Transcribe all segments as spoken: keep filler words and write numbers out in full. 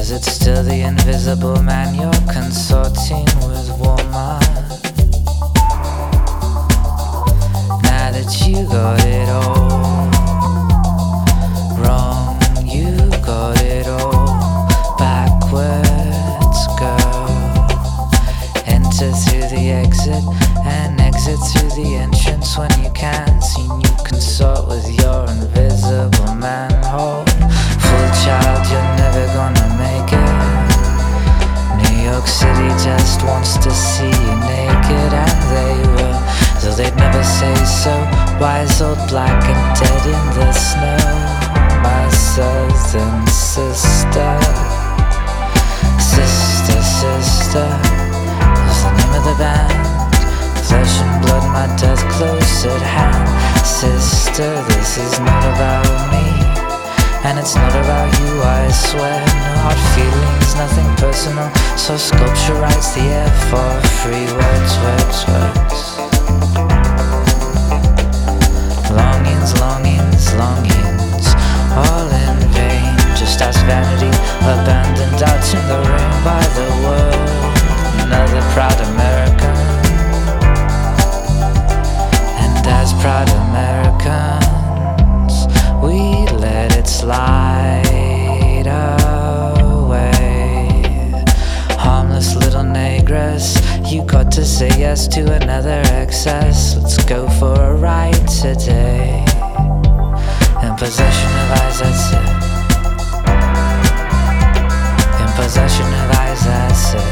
is it still the invisible man you're consorting with, woman? Now that you got it all wrong, you got it all backwards, girl. Enter through the exit and exit through the entrance when you can. Seen you consort with your invisible manhole. Full child, you're never gonna make it. New York City just wants to see you naked, and they will, though they'd never say so. Wise old black and dead in the snow. My southern sister, sister, sister was the name of the band. Flesh and blood, my death close at hand. Sister, this is not about me, and it's not about you, I swear. No hard feelings, nothing personal, so sculpture writes the air for free. Words, words, words. Longings, longings, longings, all in vain. Just as vanity, abandoned out in the rain by the world. Another proud American, and as proud Americans, we let it slide away. Harmless little negress, you got to say yes to another excess. Let's go for a ride today. In possession of eyes, that's it. In possession of eyes, that's it.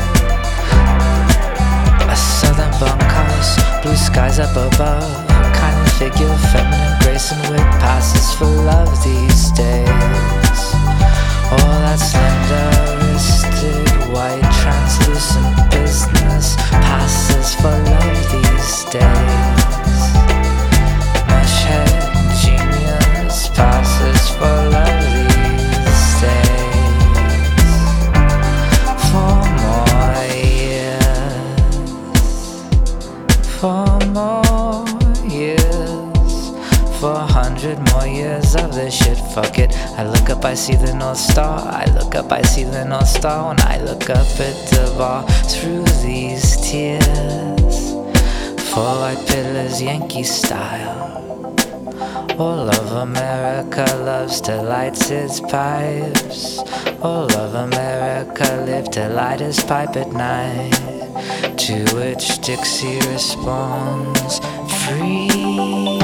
A southern bunkhouse, blue skies up above. Kind of figure, feminine grace and wit passes for love these days. All that slender-wristed, white, translucent business passes for love these days. Mushhead genius passes for love these days. For more years, for more years, for a hundred more years of this shit, fuck it. I look up, I see the North Star. I look up, I see the North Star. When I look up at the bar through these tears. Four white pillars, Yankee style. All of America loves to light its pipes. All of America live to light his pipe at night. To which Dixie responds, free.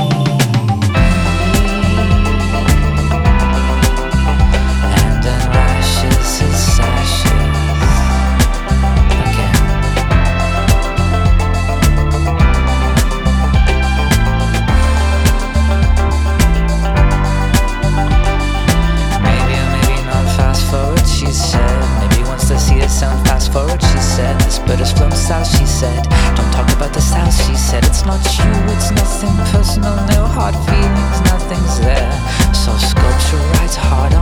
But it's flown south, she said. Don't talk about the south, she said. It's not you, it's nothing personal. No hard feelings, nothing's there. So sculpture writes hard